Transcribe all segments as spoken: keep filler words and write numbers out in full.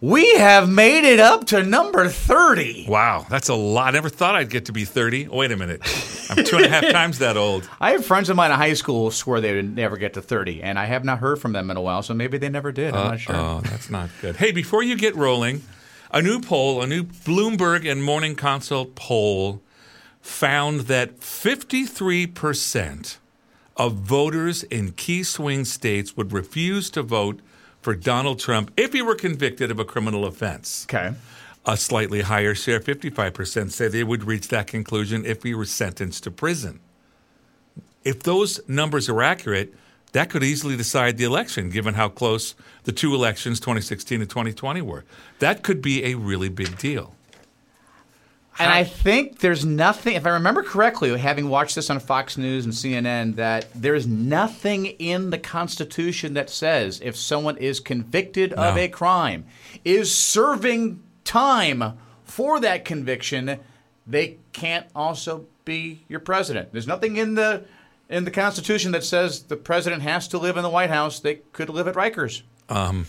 We have made it up to number thirty. Wow, that's a lot. I never thought I'd get to be thirty. Oh, wait a minute. I'm two and a half times that old. I have friends of mine in high school who swore they would never get to thirty, and I have not heard from them in a while, so maybe they never did. I'm uh, not sure. Oh, that's not good. Hey, before you get rolling, a new poll, a new Bloomberg and Morning Consult poll found that fifty-three percent of voters in key swing states would refuse to vote for Donald Trump if he were convicted of a criminal offense. Okay. A slightly higher share, fifty-five percent, say they would reach that conclusion if he were sentenced to prison. If those numbers are accurate, that could easily decide the election, given how close the two elections, twenty sixteen and twenty twenty, were. That could be a really big deal. And I think there's nothing, if I remember correctly, having watched this on Fox News and C N N, that there's nothing in the Constitution that says if someone is convicted No. of a crime, is serving time for that conviction, they can't also be your president. There's nothing in the in the Constitution that says the president has to live in the White House. They could live at Rikers. Um,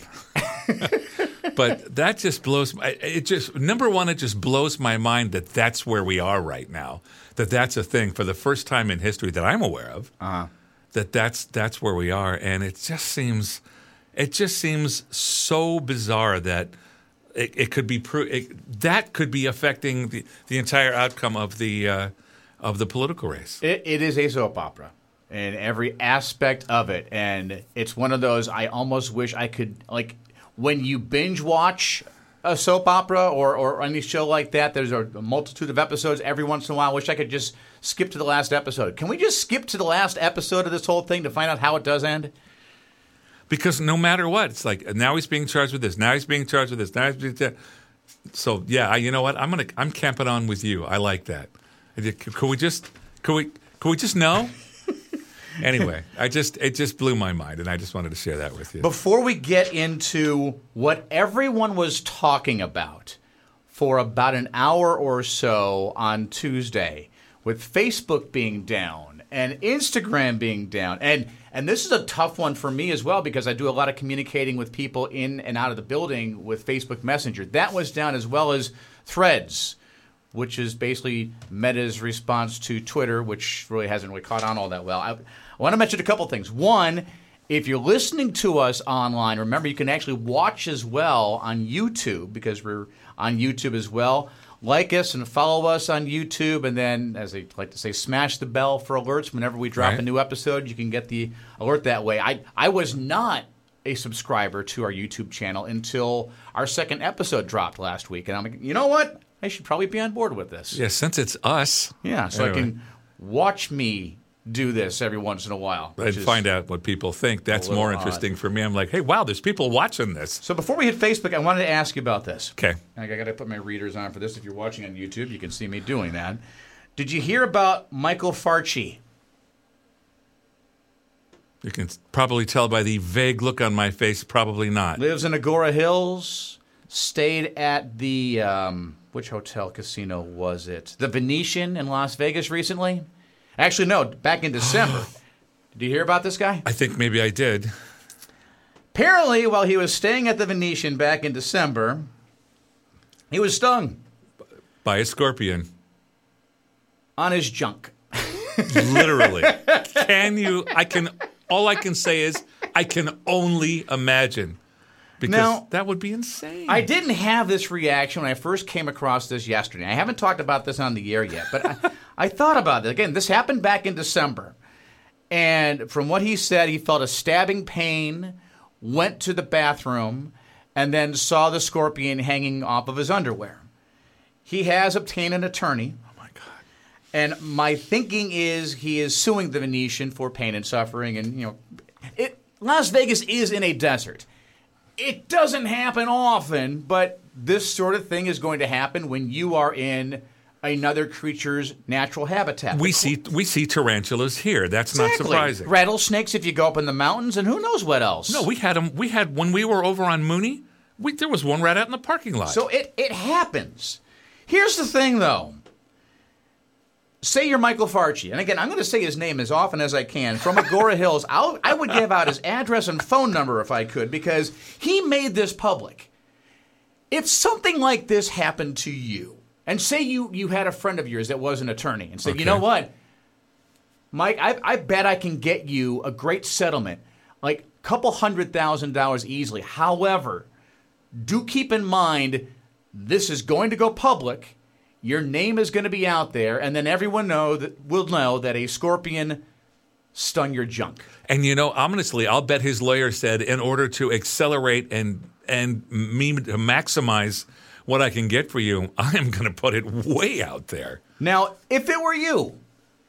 but that just blows my, it just, number one, it just blows my mind that that's where we are right now, that that's a thing for the first time in history that I'm aware of, Uh-huh. that that's, that's where we are. And it just seems, it just seems so bizarre that it, it could be, pro- it, that could be affecting the, the entire outcome of the, uh, of the political race. It, it is a soap opera in every aspect of it. And it's one of those I almost wish I could, like, when you binge watch a soap opera or, or any show like that, there's a, a multitude of episodes every once in a while. I wish I could just skip to the last episode. Can we just skip to the last episode of this whole thing to find out how it does end? Because no matter what, it's like, now he's being charged with this, now he's being charged with this, now he's being charged. So, yeah, I- you know what? I'm gonna, I'm camping on with you. I like that. Could we just, could we, could we just know? Anyway, I just it just blew my mind, and I just wanted to share that with you. Before we get into what everyone was talking about for about an hour or so on Tuesday, with Facebook being down and Instagram being down, and and this is a tough one for me as well because I do a lot of communicating with people in and out of the building with Facebook Messenger. That was down, as well as Threads, which is basically Meta's response to Twitter, which really hasn't really caught on all that well. I, I want to mention a couple things. One, if you're listening to us online, remember you can actually watch as well on YouTube, because we're on YouTube as well. Like us and follow us on YouTube, and then, as they like to say, smash the bell for alerts. Whenever we drop Right. a new episode, you can get the alert that way. I, I was not a subscriber to our YouTube channel until our second episode dropped last week. And I'm like, you know what? I should probably be on board with this. Yeah, since it's us. Yeah, so Anyway. I can watch me do this every once in a while. And which is- find out what people think. That's little more odd. interesting for me. I'm like, hey, wow, there's people watching this. So before we hit Facebook, I wanted to ask you about this. Okay. I got to put my readers on for this. If you're watching on YouTube, you can see me doing that. Did you hear about Michael Farchi? You can probably tell by the vague look on my face, probably not. Lives in Agora Hills. Stayed at the, um, which hotel casino was it? The Venetian in Las Vegas recently? Actually, no, back in December. Did you hear about this guy? I think maybe I did. Apparently, while he was staying at the Venetian back in December, he was stung By a scorpion. on his junk. Literally. Can you, I can, all I can say is, I can only imagine. Because Now- that would be insane. I didn't have this reaction when I first came across this yesterday. I haven't talked about this on the air yet, but I, I thought about it. Again, this happened back in December. And from what he said, he felt a stabbing pain, went to the bathroom, and then saw the scorpion hanging off of his underwear. He has obtained an attorney. Oh, my God. And my thinking is he is suing the Venetian for pain and suffering. And, you know, it, Las Vegas is in a desert. It doesn't happen often, but this sort of thing is going to happen when you are in another creature's natural habitat. We see we see tarantulas here. That's Exactly. not surprising. Rattlesnakes if you go up in the mountains, and who knows what else. No, we had them. We had when we were over on Mooney. We, there was one right out in the parking lot. So it, it happens. Here's the thing, though. Say you're Michael Farchi, and again, I'm going to say his name as often as I can, from Agora Hills. I'll, I would give out his address and phone number if I could, because he made this public. if something like this happened to you, and say you, you had a friend of yours that was an attorney and said, Okay. you know what, Mike, I, I bet I can get you a great settlement, like a couple hundred thousand dollars easily. However, do keep in mind, this is going to go public. Your name is going to be out there, and then everyone know that will know that a scorpion stung your junk. And, you know, ominously, I'll bet his lawyer said in order to accelerate and and me to maximize what I can get for you, I am going to put it way out there. Now, if it were you,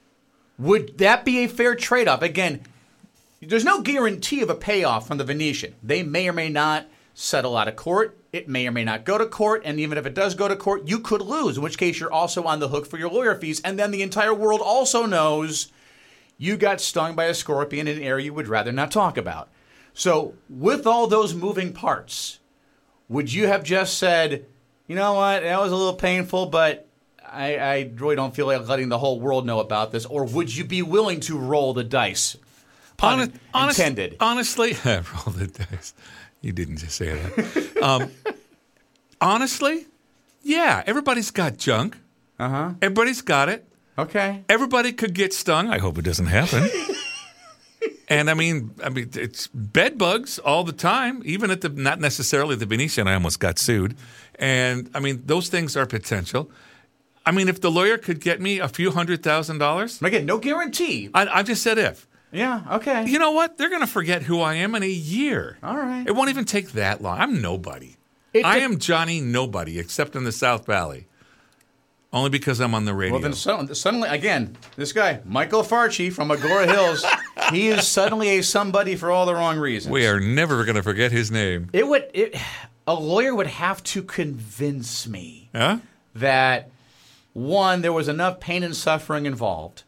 would that be a fair trade-off? Again, there's no guarantee of a payoff from the Venetian. They may or may not settle out of court. It may or may not go to court. And even if it does go to court, you could lose, in which case you're also on the hook for your lawyer fees. And then the entire world also knows you got stung by a scorpion in an area you would rather not talk about. So with all those moving parts, would you have just said, you know what, that was a little painful, but I, I really don't feel like letting the whole world know about this? Or would you be willing to roll the dice? Pun Honest, honest, intended. Honestly, roll the dice. You didn't just say that. um, honestly, yeah, everybody's got junk. Uh-huh. Everybody's got it. Okay. Everybody could get stung. I hope it doesn't happen. And I mean, I mean, it's bed bugs all the time, even at the not necessarily the Venetian. I almost got sued. And I mean, those things are potential. I mean, if the lawyer could get me a few hundred thousand dollars, Again, no guarantee. I, I just said if. Yeah, okay. You know what? They're going to forget who I am in a year. All right. It won't even take that long. I'm nobody. It I de- am Johnny Nobody, except in the South Valley. Only because I'm on the radio. Well, then suddenly, suddenly, again, this guy, Michael Farchi from Agora Hills, he is suddenly a somebody for all the wrong reasons. We are never going to forget his name. It would, it, a lawyer would have to convince me Huh? that, one, there was enough pain and suffering involved.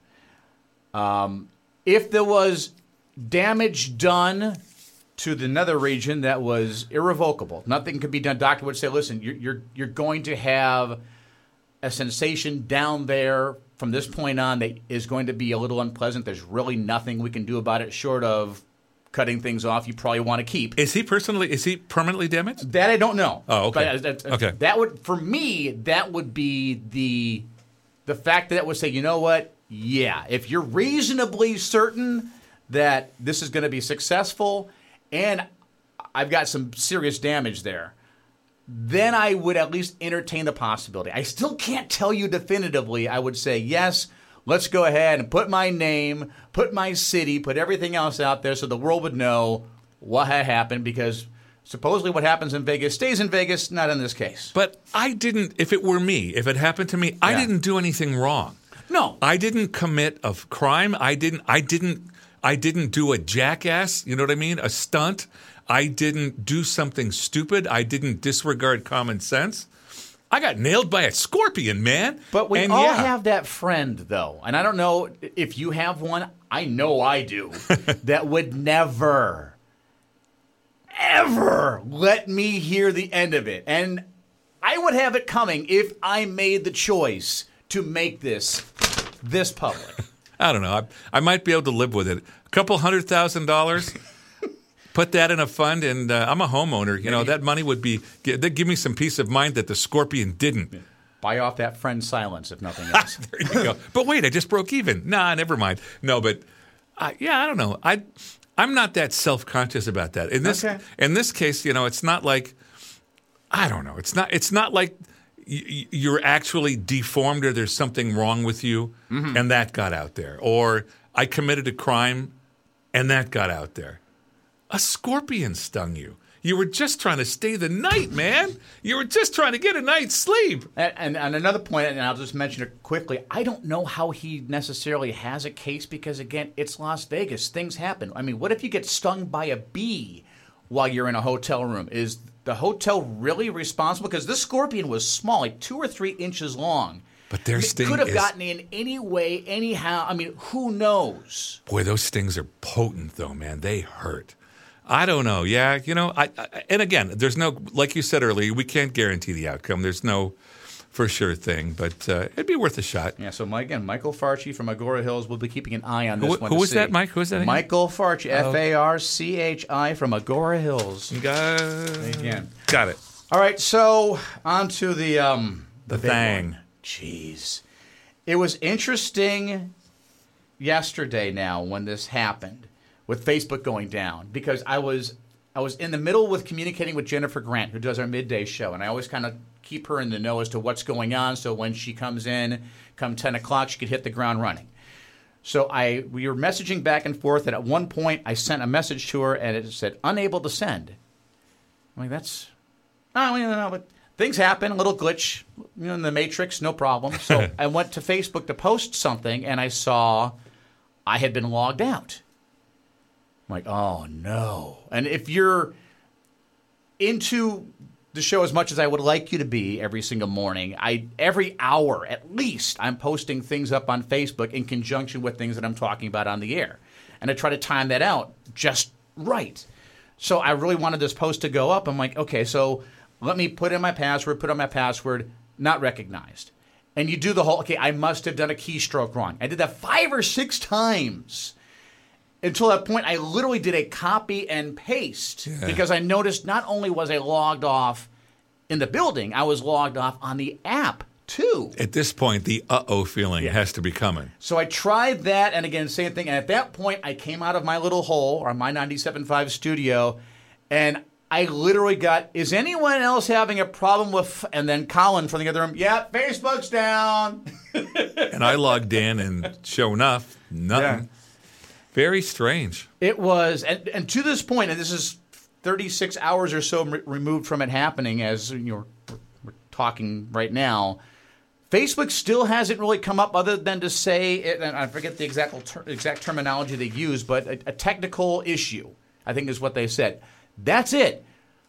Um, if there was damage done to the nether region that was irrevocable, nothing could be done. Doctor would say, listen, you're, you're, you're going to have a sensation down there from this point on that is going to be a little unpleasant. There's really nothing we can do about it short of cutting things off you probably want to keep. Is he personally, is he permanently damaged? That I don't know. Oh, okay. But, uh, that, Okay. That would, for me, that would be the the fact that it would say, you know what? Yeah, if you're reasonably certain that this is going to be successful and I've got some serious damage there, then I would at least entertain the possibility. I still can't tell you definitively. I would say, yes, let's go ahead and put my name, put my city, put everything else out there so the world would know what had happened, because supposedly what happens in Vegas stays in Vegas, not in this case. But I didn't, if it were me, if it happened to me, I Yeah. didn't do anything wrong. No. I didn't commit a crime. I didn't, I didn't, I didn't do a jackass, you know what I mean? A stunt. I didn't do something stupid. I didn't disregard common sense. I got nailed by a scorpion, man. But we and all yeah, have that friend, though. And I don't know if you have one. I know I do. That would never, ever let me hear the end of it. And I would have it coming if I made the choice to make this this public. I don't know. I, I might be able to live with it. A couple hundred thousand dollars. Put that in a fund, and uh, I'm a homeowner. You know, that money would be, they'd give me some peace of mind that the scorpion didn't. Buy off that friend's silence, if nothing else. There you go. But wait, I just broke even. Nah, never mind. No, but uh, yeah, I don't know. I, I'm not that self-conscious about that. In this, Okay. in this case, you know, it's not like, I don't know. It's not, it's not like y- you're actually deformed or there's something wrong with you, Mm-hmm. and that got out there. Or I committed a crime, and that got out there. A scorpion stung you. You were just trying to stay the night, man. You were just trying to get a night's sleep. And, and, and another point, and I'll just mention it quickly, I don't know how he necessarily has a case because, again, it's Las Vegas. Things happen. I mean, what if you get stung by a bee while you're in a hotel room? Is the hotel really responsible? Because this scorpion was small, like two or three inches long. But their It sting could have is, gotten in any way, anyhow. I mean, who knows? boy, those stings are potent, though, man. They hurt. I don't know. Yeah, you know, I, I and again, there's no, like you said earlier, we can't guarantee the outcome. There's no for sure thing, but uh, it'd be worth a shot. Yeah, so Mike, again, Michael Farchi from Agora Hills will be keeping an eye on this Who- one. who to was see. that, Mike? Who was that again? Michael Farchi, F A R C H I from Agora Hills. Got, Again. got it. All right, so on to the um, The, big thing. one. Jeez. It was interesting yesterday now when this happened with Facebook going down because I was I was in the middle with communicating with Jennifer Grant, who does our midday show, and I always kind of keep her in the know as to what's going on so when she comes in, come ten o'clock, she could hit the ground running. So I we were messaging back and forth, and at one point I sent a message to her, and it said, unable to send. I'm like, that's, oh, you know, but things happen, a little glitch, you know, in the matrix, no problem. So I went to Facebook to post something, and I saw I had been logged out. I'm like, oh, no. And if you're into the show as much as I would like you to be every single morning, I every hour at least I'm posting things up on Facebook in conjunction with things that I'm talking about on the air. And I try to time that out just right. So I really wanted this post to go up. I'm like, okay, so let me put in my password, put on my password, not recognized. And you do the whole, okay, I must have done a keystroke wrong. I did that five or six times. Until that point, I literally did a copy and paste yeah. because I noticed not only was I logged off in the building, I was logged off on the app too. At this point, the uh-oh feeling yeah. has to be coming. So I tried that, and again, same thing. And at that point, I came out of my little hole, or my ninety-seven point five studio, and I literally got, is anyone else having a problem with, and then Colin from the other room, yeah, Facebook's down. And I logged in, and sure enough, nothing. Yeah. Very strange. It was, and, and to this point, and this is thirty-six hours or so re- removed from it happening, as you know, we're, we're talking right now, Facebook still hasn't really come up other than to say, it, and I forget the exact ter- exact terminology they use, but a, a technical issue, I think is what they said. That's it.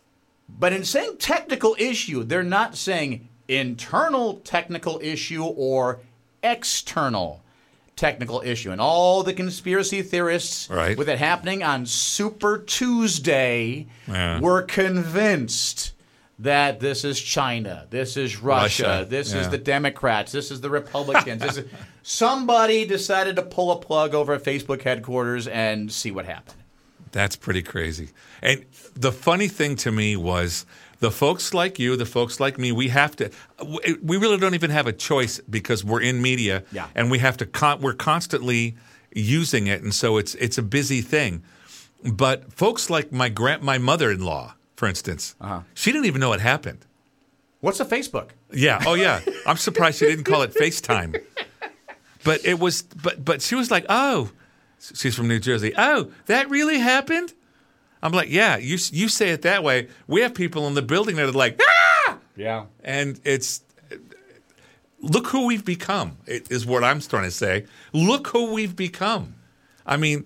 But in saying technical issue, they're not saying internal technical issue or external technical issue. And all the conspiracy theorists right. with it happening on Super Tuesday yeah. were convinced that this is China, this is Russia, Russia. this yeah. is the Democrats, this is the Republicans. this is, somebody decided to pull a plug over at Facebook headquarters and see what happened. That's pretty crazy. And the funny thing to me was the folks like you, the folks like me, we have to – we really don't even have a choice because we're in media yeah. and we have to con- – we're constantly using it, and so it's it's a busy thing. But folks like my grand, my mother-in-law, for instance, uh-huh. she didn't even know it happened. What's a Facebook? Yeah. Oh, yeah. I'm surprised she didn't call it FaceTime. But it was – but but she was like, oh – she's from New Jersey. Oh, that really happened? I'm like, yeah, you you say it that way. We have people in the building that are like, ah! Yeah. And it's, look who we've become, is what I'm trying to say. Look who we've become. I mean,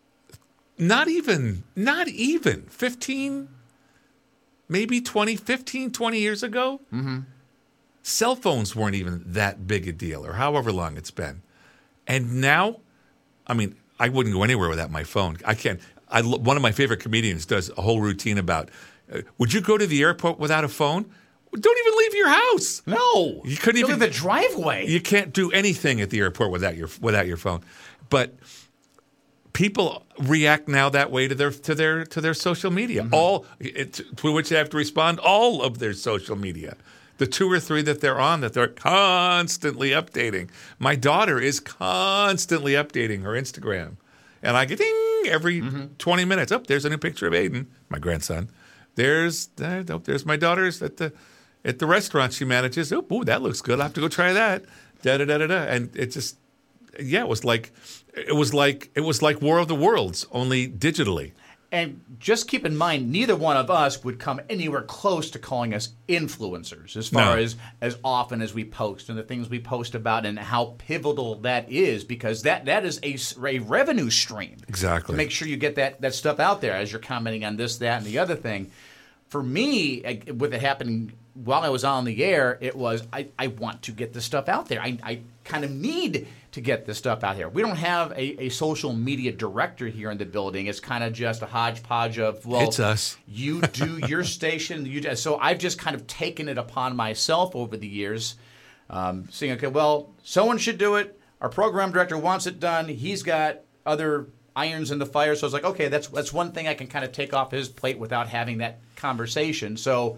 not even, not even fifteen, maybe twenty, fifteen, twenty years ago, mm-hmm. cell phones weren't even that big a deal, or however long it's been. And now, I mean, I wouldn't go anywhere without my phone. I can't. I, one of my favorite comedians does a whole routine about, uh, would you go to the airport without a phone? Don't even leave your house. No. You couldn't even. Leave the driveway. You can't do anything at the airport without your without your phone. But people react now that way to their to their to their social media. Mm-hmm. All it, to which they have to respond all of their social media. The two or three that they're on that they're constantly updating. My daughter is constantly updating her Instagram. And I get ding every mm-hmm. twenty minutes. Oh, there's a new picture of Aiden, my grandson. There's there, oh, there's my daughter's at the at the restaurant she manages. Oh, ooh, that looks good. I'll have to go try that. Da da da da da. And it just yeah, it was like it was like it was like War of the Worlds, only digitally. And just keep in mind, neither one of us would come anywhere close to calling us influencers as far No. as as often as we post and the things we post about and how pivotal that is, because that, that is a, a revenue stream. Exactly. To make sure you get that, that stuff out there as you're commenting on this, that, and the other thing. For me, with it happening while I was on the air, it was I, I want to get this stuff out there. I, I kind of need to get this stuff out here. We don't have a, a social media director here in the building. It's kind of just a hodgepodge of, well, it's us. You do your station. You do, so I've just kind of taken it upon myself over the years, um, saying, okay, well, someone should do it. Our program director wants it done. He's got other irons in the fire. So I was like, okay, that's that's one thing I can kind of take off his plate without having that conversation. So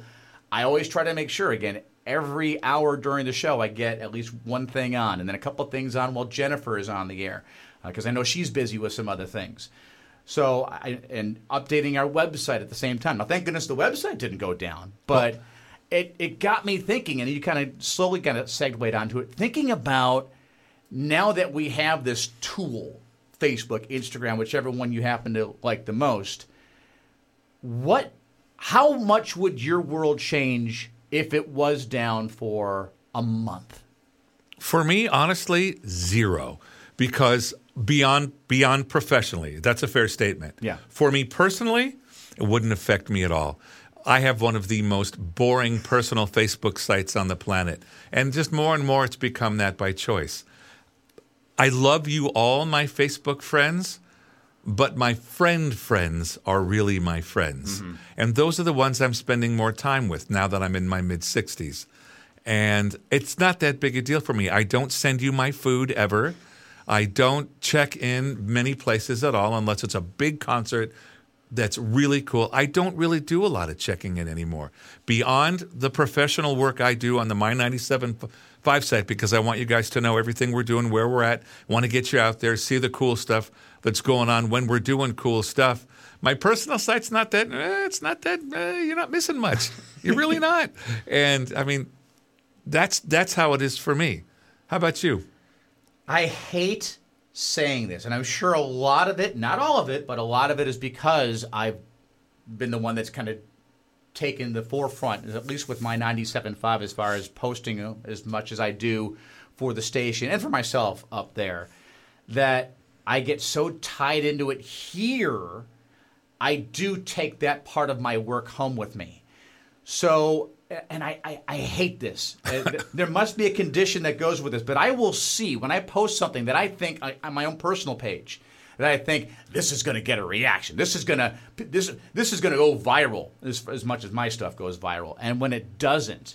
I always try to make sure, again, every hour during the show I get at least one thing on, and then a couple of things on while Jennifer is on the air, because uh, I know she's busy with some other things. So, I, and updating our website at the same time. Now, thank goodness the website didn't go down, but well, it, it got me thinking, and you kind of slowly kind of segued onto it, thinking about now that we have this tool, Facebook, Instagram, whichever one you happen to like the most, what, how much would your world change if it was down for a month? For me, honestly, zero. Because beyond beyond professionally, that's a fair statement. Yeah. For me personally, it wouldn't affect me at all. I have one of the most boring personal Facebook sites on the planet. And just more and more it's become that by choice. I love you all, my Facebook friends, but my friend friends are really my friends. Mm-hmm. And those are the ones I'm spending more time with now that I'm in my mid-sixties. And it's not that big a deal for me. I don't send you my food ever. I don't check in many places at all unless it's a big concert that's really cool. I don't really do a lot of checking in anymore. Beyond the professional work I do on the My ninety-seven point five site, because I want you guys to know everything we're doing, where we're at, want to get you out there, see the cool stuff that's going on when we're doing cool stuff. My personal site's not that, eh, it's not that, eh, you're not missing much. You're really not. And, I mean, that's that's how it is for me. How about you? I hate saying this, and I'm sure a lot of it, not all of it, but a lot of it is because I've been the one that's kind of taken the forefront, at least with my ninety-seven point five, as far as posting as much as I do for the station and for myself up there, that I get so tied into it here, I do take that part of my work home with me. So... And I, I, I hate this. There must be a condition that goes with this. But I will see when I post something that I think on my own personal page that I think this is going to get a reaction. This is going to this this is going to go viral as, as much as my stuff goes viral. And when it doesn't,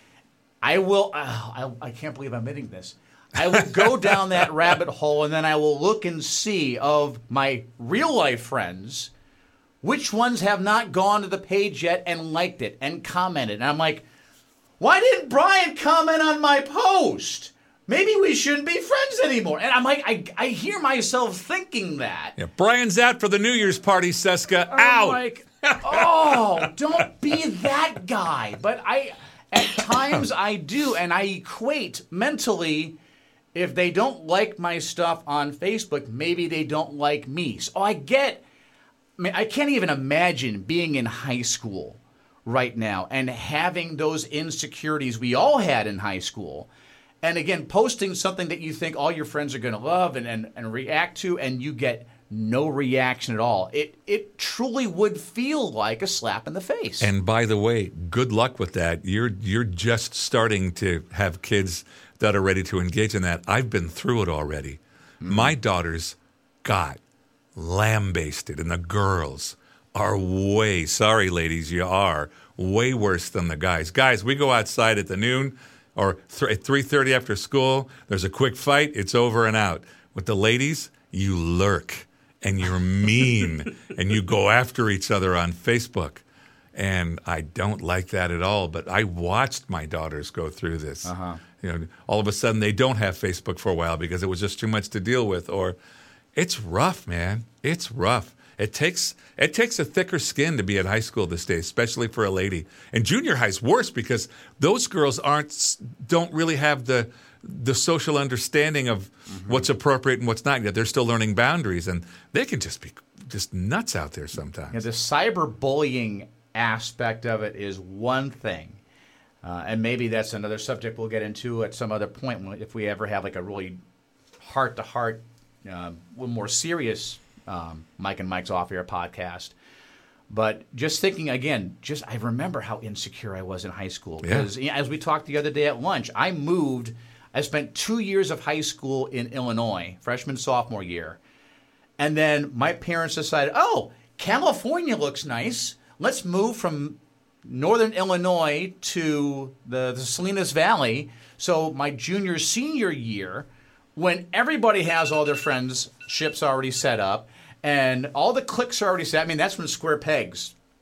I will. Oh, I, I can't believe I'm admitting this. I will go down that rabbit hole, and then I will look and see of my real life friends, which ones have not gone to the page yet and liked it and commented. And I'm like, why didn't Brian comment on my post? Maybe we shouldn't be friends anymore. And I'm like, I, I hear myself thinking that. Yeah, Brian's out for the New Year's party, Seska. I'm out. like, oh, don't be that guy. But I, at times I do, and I equate mentally, if they don't like my stuff on Facebook, maybe they don't like me. So I get... I mean, I can't even imagine being in high school right now and having those insecurities we all had in high school. And again, posting something that you think all your friends are going to love and, and, and react to, and you get no reaction at all. It it truly would feel like a slap in the face. And by the way, good luck with that. You're you're just starting to have kids that are ready to engage in that. I've been through it already. Mm-hmm. My daughters got lambasted, and the girls are way, sorry ladies, you are, way worse than the guys. Guys, we go outside at the noon or th- at three thirty after school, there's a quick fight, it's over and out. With the ladies, you lurk, and you're mean, and you go after each other on Facebook. And I don't like that at all, but I watched my daughters go through this. Uh-huh. You know, all of a sudden, they don't have Facebook for a while because it was just too much to deal with, or... It's rough, man. It's rough. It takes it takes a thicker skin to be at high school this day, especially for a lady. And junior high's worse because those girls aren't don't really have the the social understanding of mm-hmm. what's appropriate and what's not yet. They're still learning boundaries, and they can just be just nuts out there sometimes. Yeah, the cyberbullying aspect of it is one thing. Uh, and maybe that's another subject we'll get into at some other point if we ever have like a really heart-to-heart Uh, a little more serious um, Mike and Mike's Off-Air podcast. But just thinking, again, just I remember how insecure I was in high school. Because yeah. as we talked the other day at lunch, I moved, I spent two years of high school in Illinois, freshman, sophomore year. And then my parents decided, oh, California looks nice. Let's move from northern Illinois to the, the Salinas Valley. So my junior, senior year, when everybody has all their friendships already set up and all the cliques are already set, I mean, that's when Square Pegs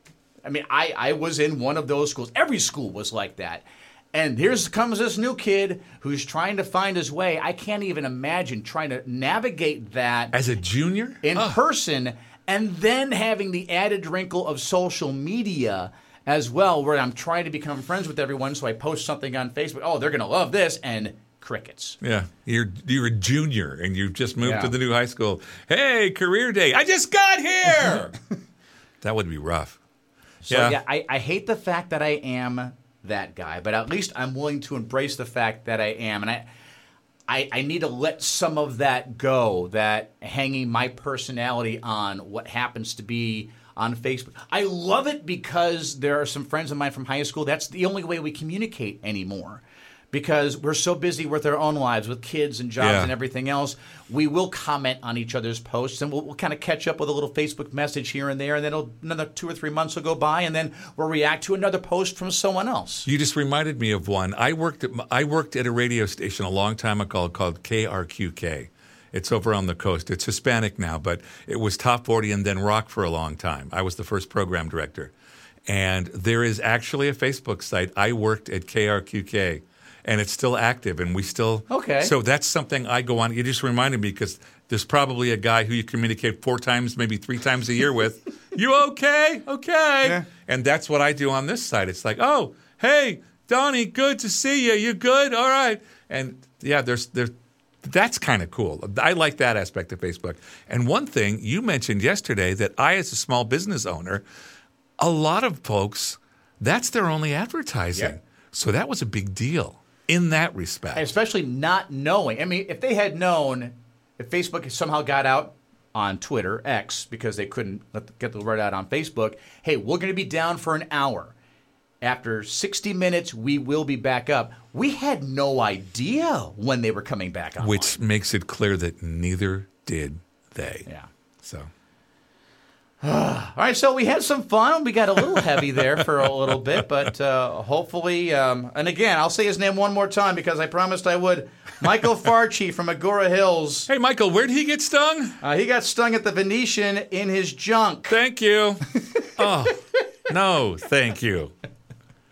I mean, I, I was in one of those schools. Every school was like that. And here comes this new kid who's trying to find his way. I can't even imagine trying to navigate that as a junior in oh. person, and then having the added wrinkle of social media as well, where I'm trying to become friends with everyone. So I post something on Facebook. Oh, they're going to love this, and crickets. Yeah, you're you're a junior and you've just moved Yeah. to the new high school. Hey, career day! I just got here. That would be rough. So yeah, yeah, I, I hate the fact that I am that guy, but at least I'm willing to embrace the fact that I am, and I, I, I need to let some of that go. That hanging my personality on what happens to be on Facebook. I love it because there are some friends of mine from high school. That's the only way we communicate anymore. Because we're so busy with our own lives, with kids and jobs Yeah. and everything else, we will comment on each other's posts, and we'll, we'll kind of catch up with a little Facebook message here and there, and then it'll, another two or three months will go by, and then we'll react to another post from someone else. you just reminded me of one. I worked at I worked at a radio station a long time ago called K R Q K. It's over on the coast. It's Hispanic now, but it was top forty and then rock for a long time. I was the first program director. And there is actually a Facebook site. I worked at K R Q K. And it's still active, and we still Okay. So that's something I go on. You just reminded me because there's probably a guy who you communicate four times, maybe three times a year with. You okay? Okay. Yeah. And that's what I do on this side. It's like, oh, hey, Donnie, good to see you. You good? All right. And yeah, there's there's that's kind of cool. I like that aspect of Facebook. And one thing you mentioned yesterday that I, as a small business owner, a lot of folks, that's their only advertising. Yeah. So that was a big deal. In that respect. Especially not knowing. I mean, if they had known, if Facebook somehow got out on Twitter, X, because they couldn't let, get the word out on Facebook, hey, we're going to be down for an hour. After sixty minutes, we will be back up. We had no idea when they were coming back on. Which makes it clear that neither did they. Yeah. So. All right, so we had some fun. We got a little heavy there for a little bit, but uh, hopefully, um, and again, I'll say his name one more time because I promised I would. Michael Farchi from Agora Hills. Hey, Michael, where'd he get stung? Uh, he got stung at the Venetian in his junk. Thank you. Oh, no, thank you.